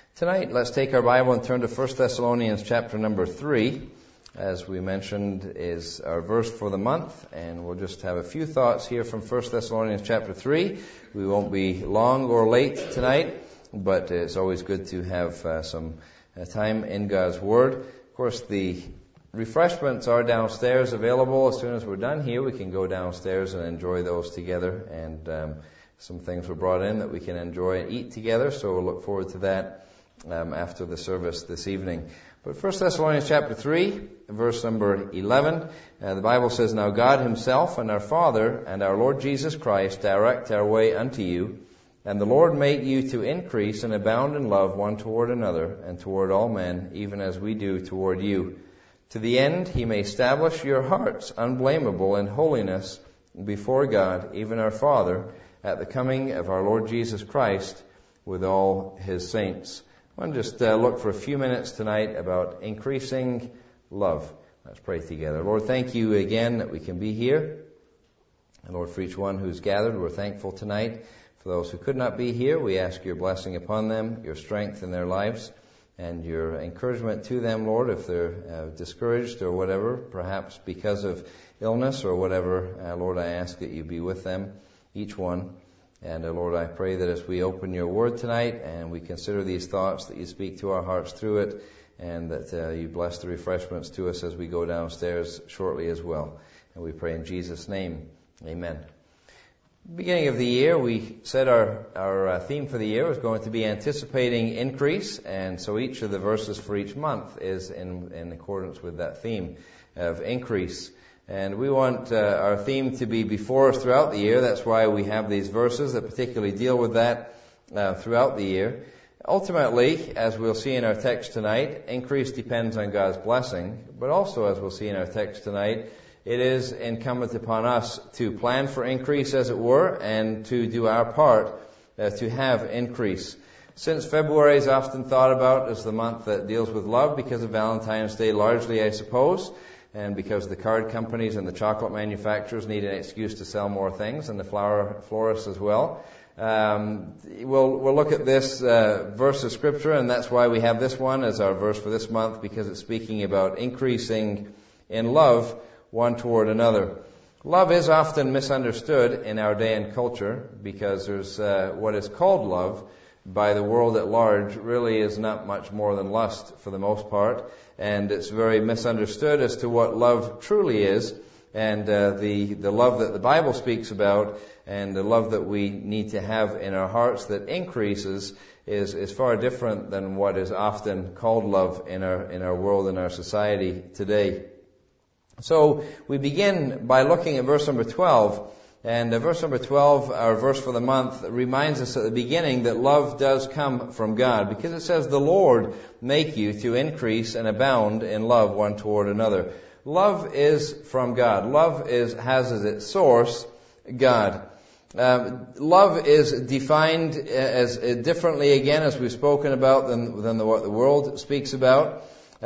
Tonight, let's take our Bible and turn to 1 Thessalonians chapter number 3. As we mentioned, is our verse for the month, and we'll just have a few thoughts here from 1 Thessalonians chapter 3. We won't be long or late tonight, but it's always good to have some time in God's Word. Of course, the refreshments are downstairs available. As soon as we're done here, we can go downstairs and enjoy those together, and some things were brought in that we can enjoy and eat together, so we'll look forward to that after the service this evening. But 1 Thessalonians chapter 3, verse number 11, the Bible says, "Now God himself and our Father and our Lord Jesus Christ direct our way unto you, and the Lord make you to increase and abound in love one toward another and toward all men, even as we do toward you, to the end he may establish your hearts unblameable in holiness before God, even our Father, at the coming of our Lord Jesus Christ with all his saints." I want to just look for a few minutes tonight about increasing love. Let's pray together. Lord, thank you again that we can be here. And Lord, for each one who's gathered, we're thankful tonight. For those who could not be here, we ask your blessing upon them, your strength in their lives, and your encouragement to them, Lord, if they're discouraged or whatever, perhaps because of illness or whatever. Lord, I ask that you be with them, each one. And Lord, I pray that as we open your word tonight and we consider these thoughts, that you speak to our hearts through it, and that you bless the refreshments to us as we go downstairs shortly as well. And we pray in Jesus' name. Amen. Beginning of the year, we said our theme for the year was going to be anticipating increase, and so each of the verses for each month is in accordance with that theme of increase. And we want our theme to be before us throughout the year. That's why we have these verses that particularly deal with that throughout the year. Ultimately, as we'll see in our text tonight, increase depends on God's blessing. But also, as we'll see in our text tonight, it is incumbent upon us to plan for increase, as it were, and to do our part to have increase. Since February is often thought about as the month that deals with love because of Valentine's Day largely, I suppose, and because the card companies and the chocolate manufacturers need an excuse to sell more things, and the flower florists as well. We'll look at this verse of Scripture, and that's why we have this one as our verse for this month, because it's speaking about increasing in love one toward another. Love is often misunderstood in our day and culture, because there's what is called love by the world at large really is not much more than lust for the most part, and it's very misunderstood as to what love truly is, and the love that the Bible speaks about and the love that we need to have in our hearts that increases is far different than what is often called love in our world, in our society today. So we begin by looking at verse number 12. And verse number 12, our verse for the month, reminds us at the beginning that love does come from God, because it says, "The Lord make you to increase and abound in love one toward another." Love is from God. Love has as its source God. Love is defined as differently, again, as we've spoken about, than what the world speaks about.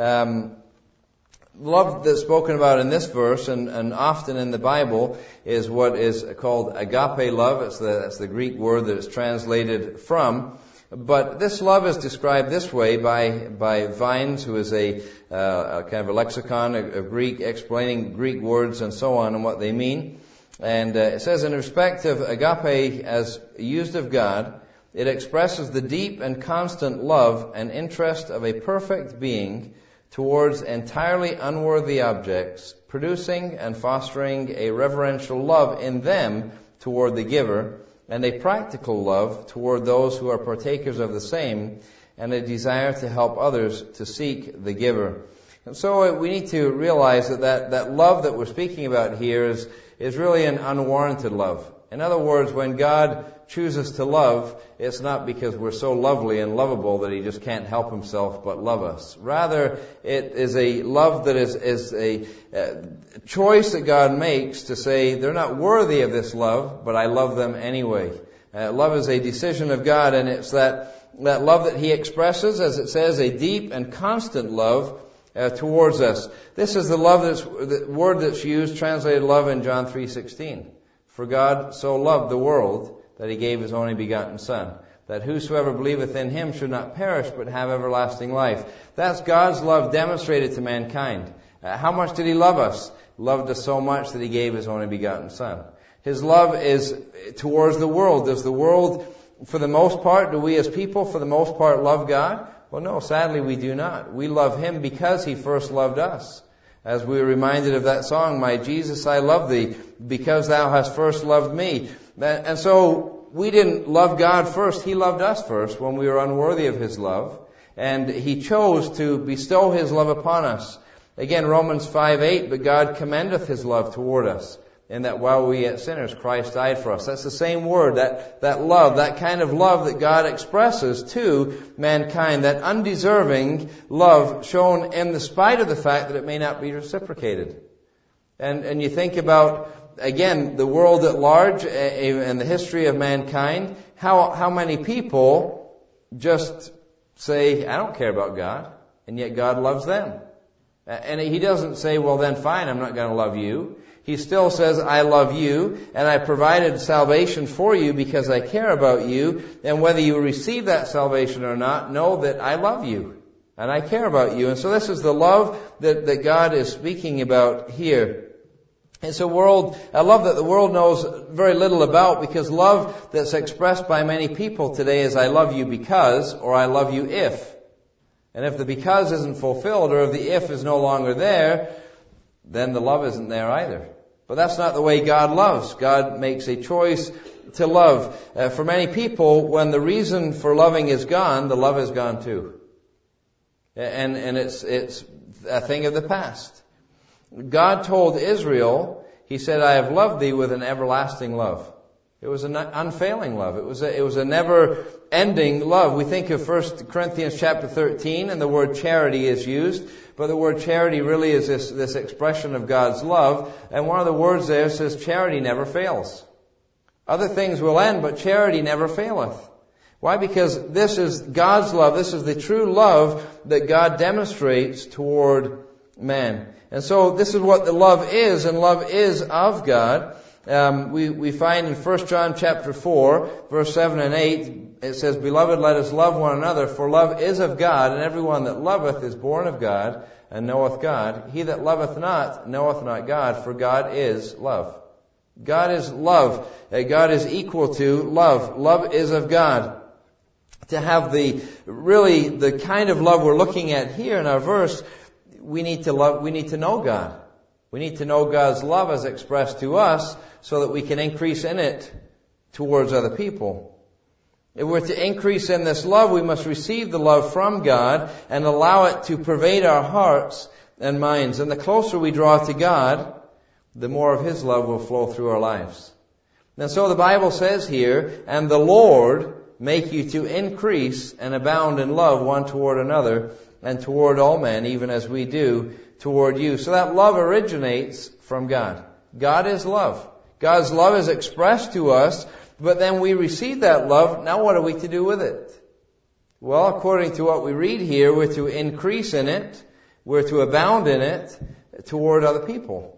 Love that's spoken about in this verse and often in the Bible is what is called agape love. That's the Greek word that it's translated from. But this love is described this way by Vines, who is a kind of a lexicon of Greek, explaining Greek words and so on and what they mean. And it says, in respect of agape as used of God, it expresses the deep and constant love and interest of a perfect being towards entirely unworthy objects, producing and fostering a reverential love in them toward the giver, and a practical love toward those who are partakers of the same, and a desire to help others to seek the giver. And so we need to realize that love that we're speaking about here is really an unwarranted love. In other words, when God chooses to love, it's not because we're so lovely and lovable that he just can't help himself but love us. Rather, it is a love that is a choice that God makes to say, they're not worthy of this love, but I love them anyway. Love is a decision of God, and it's that love that he expresses, as it says, a deep and constant love towards us. This is the word that's used, translated love, in John 3:16. For God so loved the world that he gave his only begotten Son. that whosoever believeth in him should not perish, but have everlasting life. That's God's love demonstrated to mankind. How much did he love us? He loved us so much that he gave his only begotten Son. His love is towards the world. Does the world, for the most part, do we as people, for the most part, love God? Well, no, sadly we do not. We love him because he first loved us. As we were reminded of that song, My Jesus, I love thee, because thou hast first loved me. And so we didn't love God first. He loved us first when we were unworthy of his love. And he chose to bestow his love upon us. Again, Romans 5:8, but God commendeth his love toward us, and that while we yet sinners, Christ died for us. That's the same word, that love, that kind of love that God expresses to mankind, that undeserving love shown in the spite of the fact that it may not be reciprocated. And you think about, again, the world at large and the history of mankind, how many people just say, I don't care about God, and yet God loves them. And he doesn't say, well then fine, I'm not going to love you. He still says, I love you, and I provided salvation for you because I care about you, and whether you receive that salvation or not, know that I love you, and I care about you. And so this is the love that God is speaking about here. It's a love that the world knows very little about, because love that's expressed by many people today is I love you because, or I love you if. And if the because isn't fulfilled, or if the if is no longer there, then the love isn't there either. But that's not the way God loves. God makes a choice to love. For many people, when the reason for loving is gone, the love is gone too. And it's a thing of the past. God told Israel, he said, I have loved thee with an everlasting love. It was an unfailing love. It was a never-ending love. We think of 1 Corinthians chapter 13, and the word charity is used. But the word charity really is this expression of God's love. And one of the words there says charity never fails. Other things will end, but charity never faileth. Why? Because this is God's love. This is the true love that God demonstrates toward man. And so this is what the love is, and love is of God. We find in 1 John chapter 4, verse 7 and 8, it says, Beloved, let us love one another, for love is of God, and everyone that loveth is born of God, and knoweth God. He that loveth not, knoweth not God, for God is love. God is love. God is equal to love. Love is of God. To have the kind of love we're looking at here in our verse, we need to know God. We need to know God's love as expressed to us so that we can increase in it towards other people. If we're to increase in this love, we must receive the love from God and allow it to pervade our hearts and minds. And the closer we draw to God, the more of his love will flow through our lives. And so the Bible says here, and the Lord make you to increase and abound in love one toward another and toward all men, even as we do toward you. So that love originates from God. God is love. God's love is expressed to us, but then we receive that love. Now what are we to do with it? Well, according to what we read here, we're to increase in it, we're to abound in it toward other people.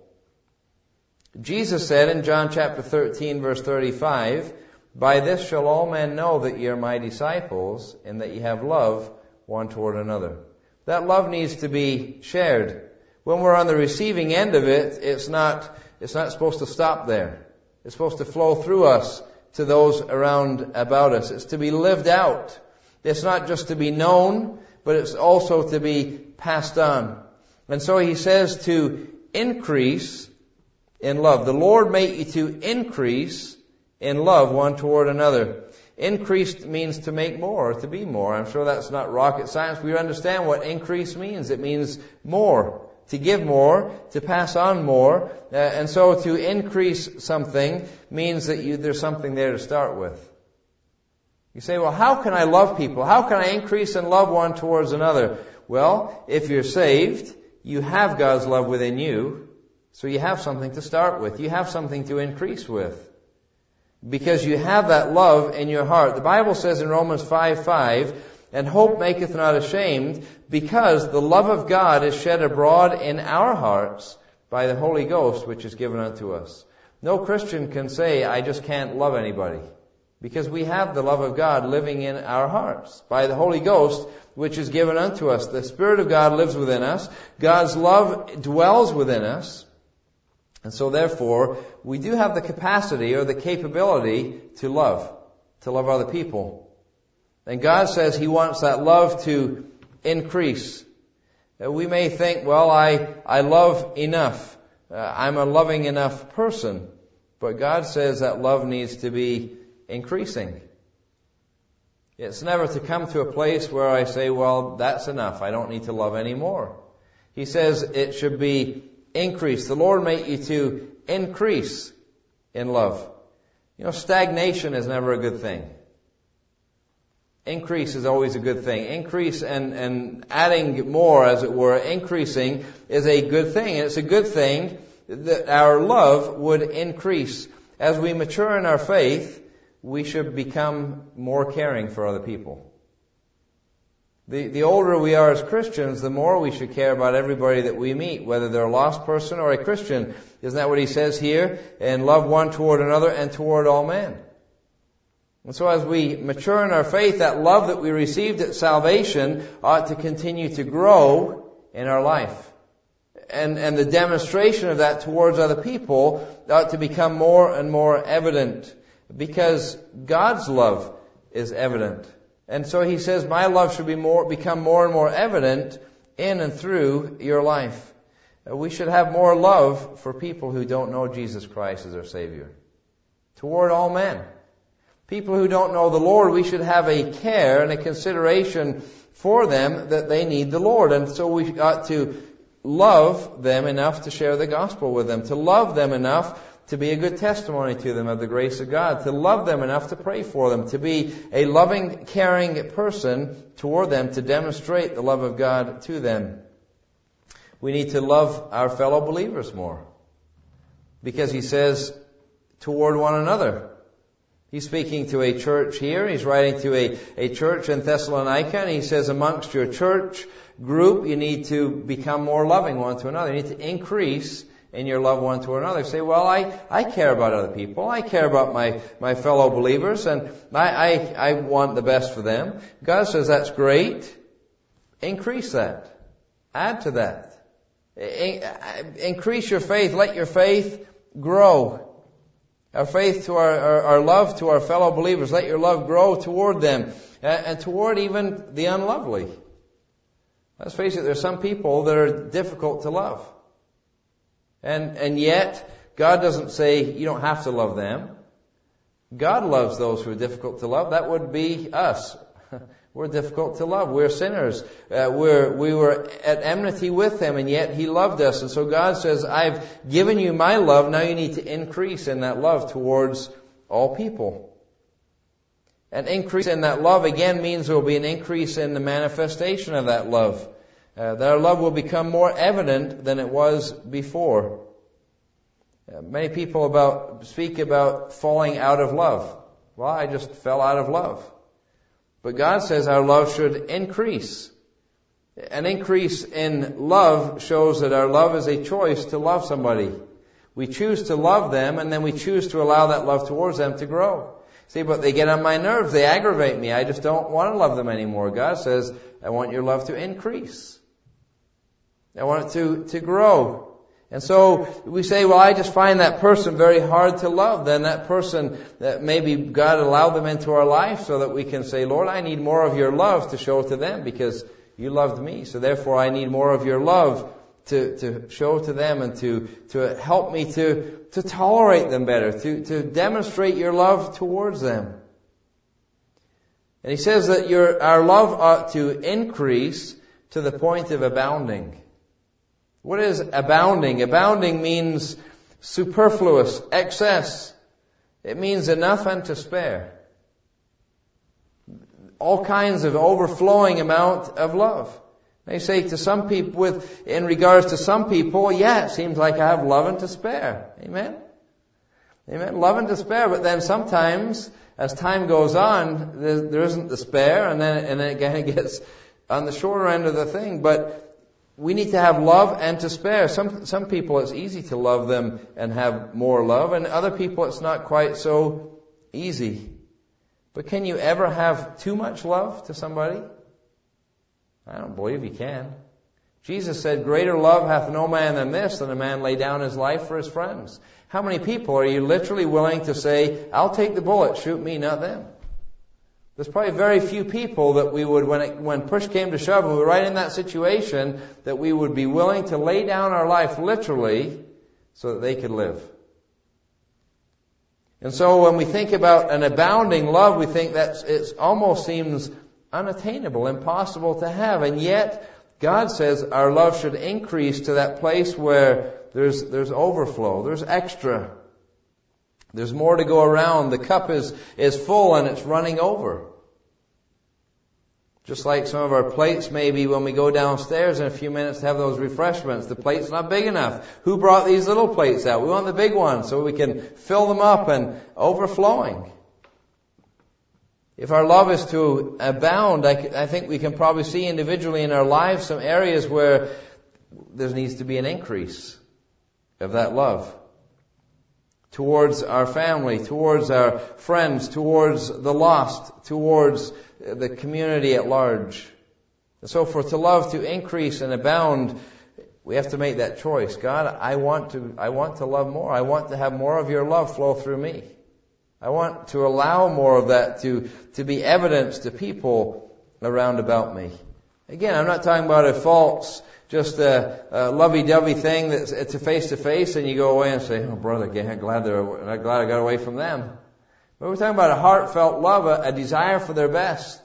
Jesus said in John chapter 13, verse 35, By this shall all men know that ye are my disciples, and that ye have love one toward another. That love needs to be shared. When we're on the receiving end of it, it's not supposed to stop there. It's supposed to flow through us to those around about us. It's to be lived out. It's not just to be known, but it's also to be passed on. And so he says to increase in love. The Lord make you to increase in love one toward another. Increased means to make more, or to be more. I'm sure that's not rocket science. We understand what increase means. It means more, to give more, to pass on more. And so to increase something means that there's something there to start with. You say, well, how can I love people? How can I increase in love one towards another? Well, if you're saved, you have God's love within you, so you have something to start with. You have something to increase with. Because you have that love in your heart. The Bible says in Romans 5:5, And hope maketh not ashamed, because the love of God is shed abroad in our hearts by the Holy Ghost, which is given unto us. No Christian can say, I just can't love anybody. Because we have the love of God living in our hearts by the Holy Ghost, which is given unto us. The Spirit of God lives within us. God's love dwells within us. And so therefore, we do have the capacity or the capability to love other people. And God says He wants that love to increase. We may think, well, I love enough. I'm a loving enough person. But God says that love needs to be increasing. It's never to come to a place where I say, well, that's enough. I don't need to love anymore. He says it should be increased. The Lord make you to increase in love. Stagnation is never a good thing. Increase is always a good thing. Increase and adding more, as it were, increasing is a good thing. It's a good thing that our love would increase. As we mature in our faith, we should become more caring for other people. The older we are as Christians, the more we should care about everybody that we meet, whether they're a lost person or a Christian. Isn't that what he says here? And love one toward another and toward all men. And so as we mature in our faith, that love that we received at salvation ought to continue to grow in our life. And the demonstration of that towards other people ought to become more and more evident, because God's love is evident. And so he says, my love should become more and more evident in and through your life. We should have more love for people who don't know Jesus Christ as their Savior. Toward all men. People who don't know the Lord, we should have a care and a consideration for them that they need the Lord. And so we ought to love them enough to share the gospel with them. To love them enough to be a good testimony to them of the grace of God, to love them enough to pray for them, to be a loving, caring person toward them, to demonstrate the love of God to them. We need to love our fellow believers more, because he says toward one another. He's speaking to a church here. He's writing to a church in Thessalonica, and he says amongst your church group, you need to become more loving one to another. You need to increase in your love one to another. Say, well, I care about other people. I care about my fellow believers, and I want the best for them. God says that's great. Increase that. Add to that. Increase your faith. Let your faith grow. Our faith to our love to our fellow believers. Let your love grow toward them and toward even the unlovely. Let's face it, there's some people that are difficult to love. And yet, God doesn't say you don't have to love them. God loves those who are difficult to love. That would be us. We're difficult to love. We're sinners. We were at enmity with Him, and yet He loved us. And so God says, I've given you my love. Now you need to increase in that love towards all people. An increase in that love, again, means there will be an increase in the manifestation of that love. That our love will become more evident than it was before. Many people speak about falling out of love. Well, I just fell out of love. But God says our love should increase. An increase in love shows that our love is a choice to love somebody. We choose to love them, and then we choose to allow that love towards them to grow. See, but they get on my nerves. They aggravate me. I just don't want to love them anymore. God says, I want your love to increase. I want it to grow. And so we say, well, I just find that person very hard to love. Then that person, that maybe God allowed them into our life so that we can say, Lord, I need more of your love to show to them because you loved me. So therefore I need more of your love to show to them and to help me to tolerate them better, to demonstrate your love towards them. And he says that our love ought to increase to the point of abounding. What is abounding? Abounding means superfluous, excess. It means enough and to spare. All kinds of overflowing amount of love. They say to some people, in regards to some people, yeah, it seems like I have love and to spare. Amen? Amen? Love and to spare, but then sometimes, as time goes on, there isn't the spare, and then it kind of gets on the shorter end of the thing, but we need to have love and to spare. Some people it's easy to love them and have more love, and other people it's not quite so easy. But can you ever have too much love to somebody? I don't believe you can. Jesus said, greater love hath no man than this, than a man lay down his life for his friends. How many people are you literally willing to say, I'll take the bullet, shoot me, not them? There's probably very few people that we would, when push came to shove, and we were right in that situation, that we would be willing to lay down our life literally so that they could live. And so when we think about an abounding love, we think that it almost seems unattainable, impossible to have. And yet, God says our love should increase to that place where there's overflow, there's extra. There's more to go around. The cup is full and it's running over. Just like some of our plates, maybe when we go downstairs in a few minutes to have those refreshments, the plate's not big enough. Who brought these little plates out? We want the big ones so we can fill them up and overflowing. If our love is to abound, I think we can probably see individually in our lives some areas where there needs to be an increase of that love. Towards our family, towards our friends, towards the lost, towards the community at large. And so for to love to increase and abound, we have to make that choice. God, I want to love more. I want to have more of your love flow through me. I want to allow more of that to be evidence to people around about me. Again, I'm not talking about a false, just a lovey-dovey thing that's it's a face-to-face and you go away and say, oh brother, I'm glad I got away from them. But we're talking about a heartfelt love, a desire for their best.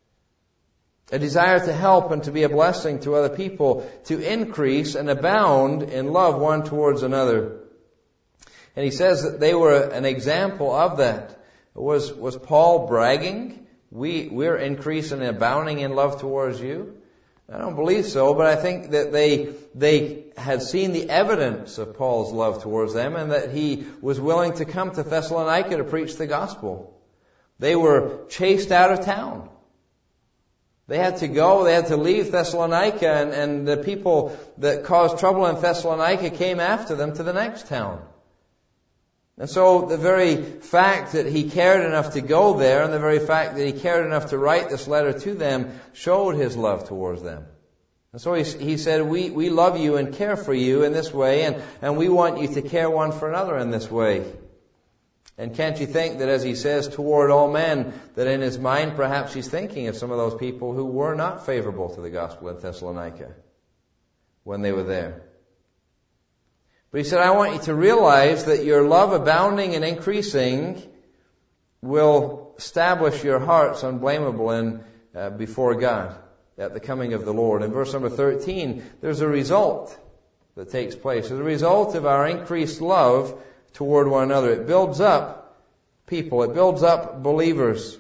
A desire to help and to be a blessing to other people, to increase and abound in love one towards another. And he says that they were an example of that. Was Paul bragging? We're increasing and abounding in love towards you? I don't believe so, but I think that they had seen the evidence of Paul's love towards them and that he was willing to come to Thessalonica to preach the gospel. They were chased out of town. They had to go, they had to leave Thessalonica, and the people that caused trouble in Thessalonica came after them to the next town. And so the very fact that he cared enough to go there and the very fact that he cared enough to write this letter to them showed his love towards them. And so he said, we love you and care for you in this way, and we want you to care one for another in this way. And can't you think that as he says toward all men, that in his mind perhaps he's thinking of some of those people who were not favorable to the gospel in Thessalonica when they were there. But he said, I want you to realize that your love abounding and increasing will establish your hearts unblameable before God at the coming of the Lord. In verse number 13, there's a result that takes place. As a result of our increased love toward one another, it builds up people. It builds up believers.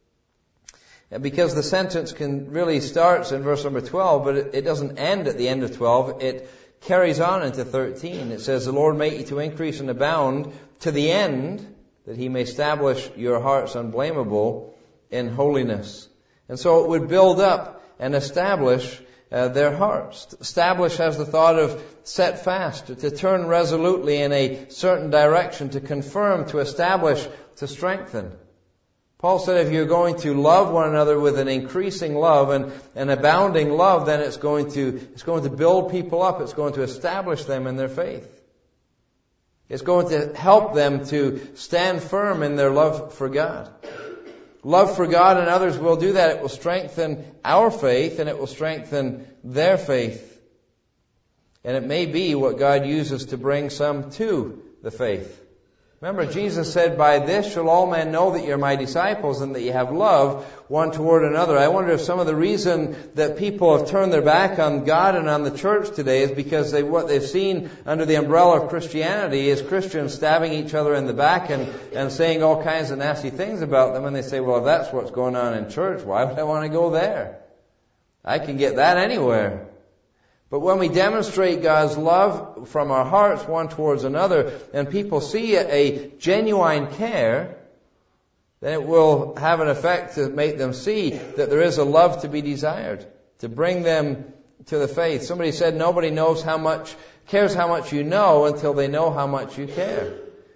And because the sentence really starts in verse number 12, but it doesn't end at the end of 12. It carries on into 13. It says, the Lord make you to increase and abound to the end that he may establish your hearts unblameable in holiness. And so it would build up and establish their hearts. Establish has the thought of set fast, to turn resolutely in a certain direction, to confirm, to establish, to strengthen. Paul said if you're going to love one another with an increasing love and an abounding love, then it's going to build people up. It's going to establish them in their faith. It's going to help them to stand firm in their love for God. Love for God and others will do that. It will strengthen our faith and it will strengthen their faith. And it may be what God uses to bring some to the faith. Remember, Jesus said, by this shall all men know that you're my disciples and that you have love one toward another. I wonder if some of the reason that people have turned their back on God and on the church today is because what they've seen under the umbrella of Christianity is Christians stabbing each other in the back and saying all kinds of nasty things about them. And they say, well, if that's what's going on in church, why would I want to go there? I can get that anywhere. But when we demonstrate God's love from our hearts one towards another, and people see a genuine care, then it will have an effect to make them see that there is a love to be desired, to bring them to the faith. Somebody said nobody cares how much you know until they know how much you care.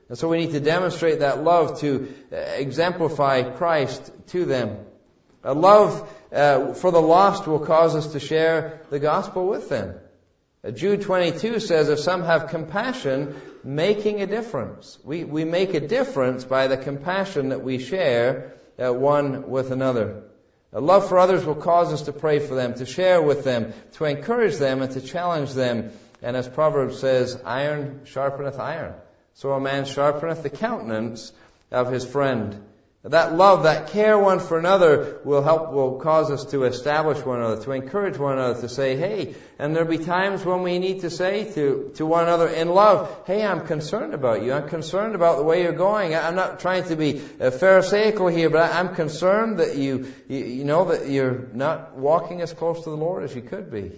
And so we need to demonstrate that love to exemplify Christ to them. A love for the lost will cause us to share the gospel with them. Jude 22 says, if some have compassion, making a difference. We make a difference by the compassion that we share one with another. A love for others will cause us to pray for them, to share with them, to encourage them, and to challenge them. And as Proverbs says, iron sharpeneth iron. So a man sharpeneth the countenance of his friend. That love, that care one for another will cause us to establish one another, to encourage one another, to say, hey, and there'll be times when we need to say to one another in love, hey, I'm concerned about you. I'm concerned about the way you're going. I'm not trying to be pharisaical here, but I'm concerned that you know that you're not walking as close to the Lord as you could be.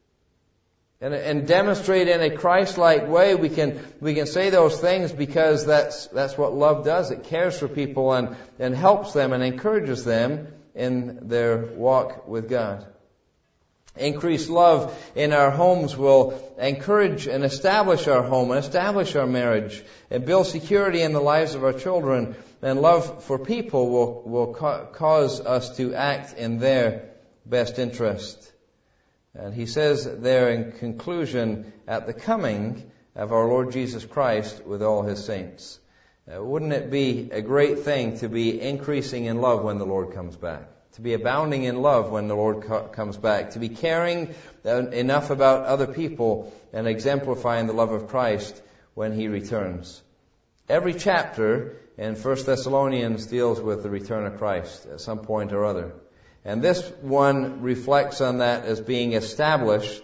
And demonstrate in a Christ-like way, we can say those things because that's what love does. It cares for people and helps them and encourages them in their walk with God. Increased love in our homes will encourage and establish our home and establish our marriage and build security in the lives of our children. And love for people will cause us to act in their best interest. And he says there in conclusion, at the coming of our Lord Jesus Christ with all His saints. Wouldn't it be a great thing to be increasing in love when the Lord comes back? To be abounding in love when the Lord comes back? To be caring enough about other people and exemplifying the love of Christ when He returns? Every chapter in 1 Thessalonians deals with the return of Christ at some point or other. And this one reflects on that as being established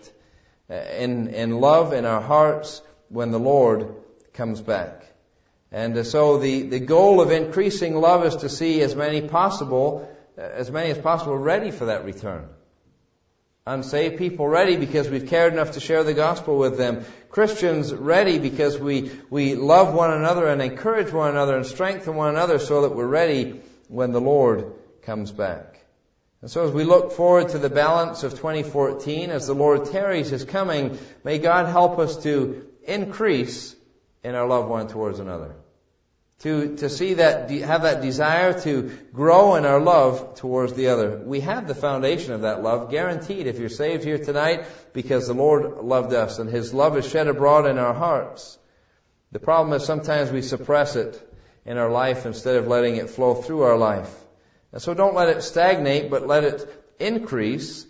in love in our hearts when the Lord comes back. And so the goal of increasing love is to see as many as possible ready for that return. Unsaved people ready because we've cared enough to share the gospel with them. Christians ready because we love one another and encourage one another and strengthen one another so that we're ready when the Lord comes back. And so as we look forward to the balance of 2014, as the Lord tarries His coming, may God help us to increase in our love one towards another. To see that, have that desire to grow in our love towards the other. We have the foundation of that love guaranteed if you're saved here tonight because the Lord loved us and His love is shed abroad in our hearts. The problem is sometimes we suppress it in our life instead of letting it flow through our life. And so don't let it stagnate, but let it increase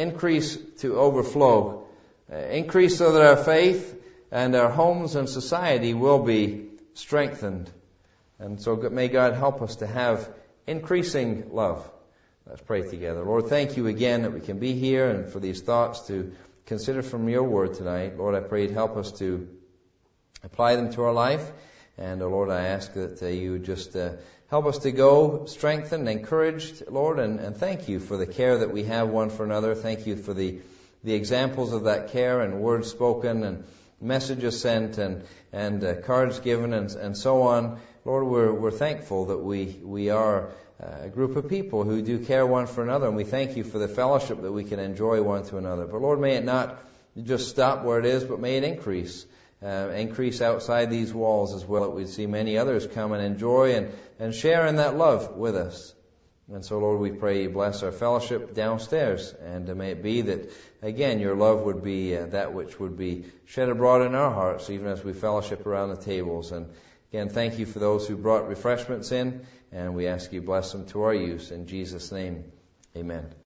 to overflow. Increase so that our faith and our homes and society will be strengthened. And so may God help us to have increasing love. Let's pray together. Lord, thank You again that we can be here and for these thoughts to consider from Your word tonight. Lord, I pray You'd help us to apply them to our life. And Lord, I ask that You would just help us to go strengthened, encouraged, Lord, and thank You for the care that we have one for another. Thank You for the examples of that care and words spoken and messages sent and cards given and so on. Lord, we're thankful that we are a group of people who do care one for another, and we thank You for the fellowship that we can enjoy one to another. But Lord, may it not just stop where it is, but may it increase. Increase outside these walls as well, that we'd see many others come and enjoy and share in that love with us. And so, Lord, we pray You bless our fellowship downstairs, and may it be that, again, Your love would be that which would be shed abroad in our hearts, even as we fellowship around the tables. And again, thank You for those who brought refreshments in, and we ask You bless them to our use. In Jesus' name, amen.